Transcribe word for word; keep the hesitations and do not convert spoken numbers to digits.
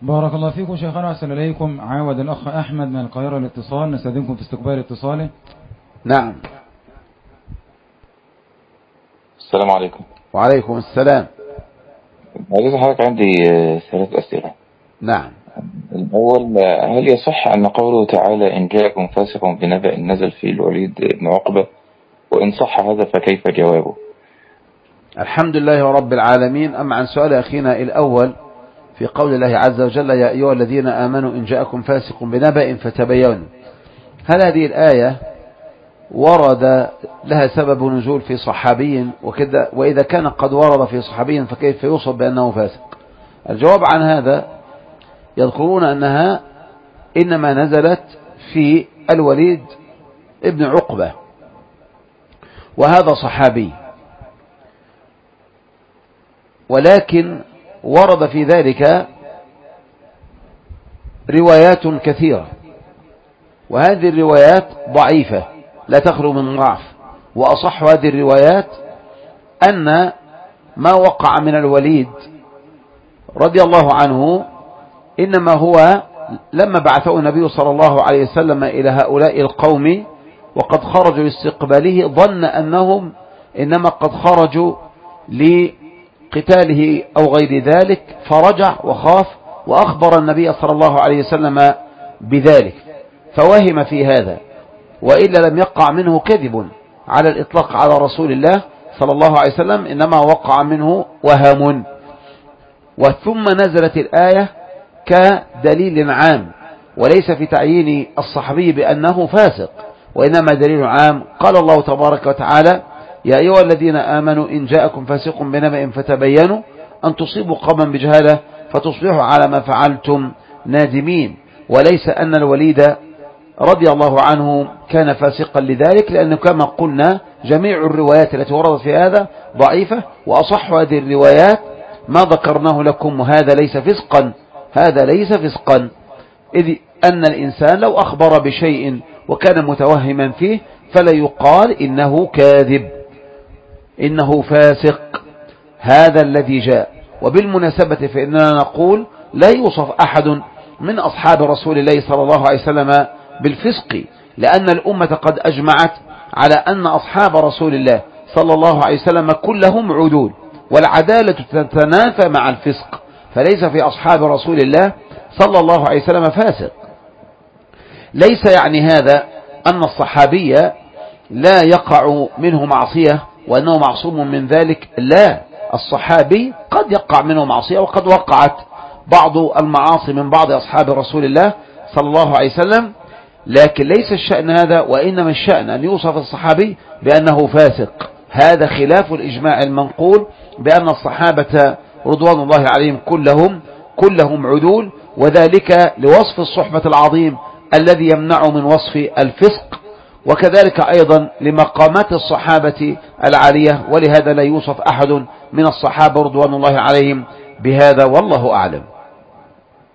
بارك الله فيكم شيخنا وأحسن إليكم. عاود الأخ أحمد من القاهرة الاتصال، نستأذنكم في استقبال اتصاله. نعم. السلام عليكم. وعليكم السلام. عايز حضرتك، عندي ثلاث أسئلة. نعم. الأول، هل يصح أن قوله تعالى إن جاءكم فاسق بنبأ نزل في الوليد بن عقبة؟ وإن صح هذا فكيف جوابه؟ الحمد لله رب العالمين. أما عن سؤال أخينا الأول في قول الله عز وجل يا أيها الذين آمنوا إن جاءكم فاسق بنبأ فتبينوا، هل هذه الآية ورد لها سبب نزول في صحابي وكذا؟ وإذا كان قد ورد في صحابي فكيف يوصف بأنه فاسق؟ الجواب عن هذا يذكرون أنها إنما نزلت في الوليد ابن عقبة، وهذا صحابي، ولكن ورد في ذلك روايات كثيرة، وهذه الروايات ضعيفة لا تخلو من ضعف. وأصح هذه الروايات أن ما وقع من الوليد رضي الله عنه إنما هو لما بعثه النبي صلى الله عليه وسلم إلى هؤلاء القوم وقد خرجوا لاستقباله، ظن أنهم إنما قد خرجوا لقتاله أو غير ذلك، فرجع وخاف وأخبر النبي صلى الله عليه وسلم بذلك، فوهم في هذا، وإلا لم يقع منه كذب على الإطلاق على رسول الله صلى الله عليه وسلم، إنما وقع منه وهم. وثم نزلت الآية كدليل عام، وليس في تعيين الصحابي بأنه فاسق، وإنما دليل عام. قال الله تبارك وتعالى يا أيها الذين آمنوا إن جاءكم فاسق بنبأ فتبينوا أن تصيبوا قوما بجهالة فتصبحوا على ما فعلتم نادمين. وليس أن الوليد رضي الله عنه كان فاسقا لذلك، لأنه كما قلنا جميع الروايات التي وردت في هذا ضعيفة، وأصح هذه الروايات ما ذكرناه لكم، وهذا ليس فسقا، هذا ليس فسقا، إذ أن الإنسان لو أخبر بشيء وكان متوهما فيه فلا يقال إنه كاذب، إنه فاسق. هذا الذي جاء. وبالمناسبة فإننا نقول لا يوصف أحد من أصحاب رسول الله صلى الله عليه وسلم بالفسق، لأن الأمة قد أجمعت على أن أصحاب رسول الله صلى الله عليه وسلم كلهم عدول، والعدالة تتنافى مع الفسق، فليس في أصحاب رسول الله صلى الله عليه وسلم فاسق. ليس يعني هذا أن الصحابي لا يقع منه معصية وأنه معصوم من ذلك، لا، الصحابي قد يقع منه معصية، وقد وقعت بعض المعاصي من بعض أصحاب رسول الله صلى الله عليه وسلم، لكن ليس الشأن هذا، وإنما الشأن أن يوصف الصحابي بأنه فاسق. هذا خلاف الإجماع المنقول بأن الصحابة رضوان الله عليهم كلهم كلهم عدول، وذلك لوصف الصحبة العظيم الذي يمنع من وصف الفسق، وكذلك أيضا لمقامات الصحابة العالية، ولهذا لا يوصف أحد من الصحابة رضوان الله عليهم بهذا، والله أعلم.